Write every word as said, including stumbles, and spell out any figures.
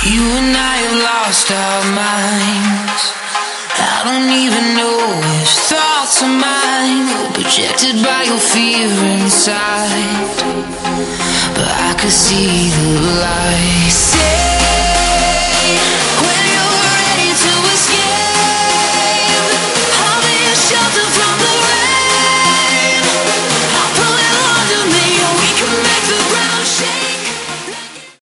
You and I have lost our minds. I don't even know if thoughts are mine, projected by your fear inside. But I could see the light.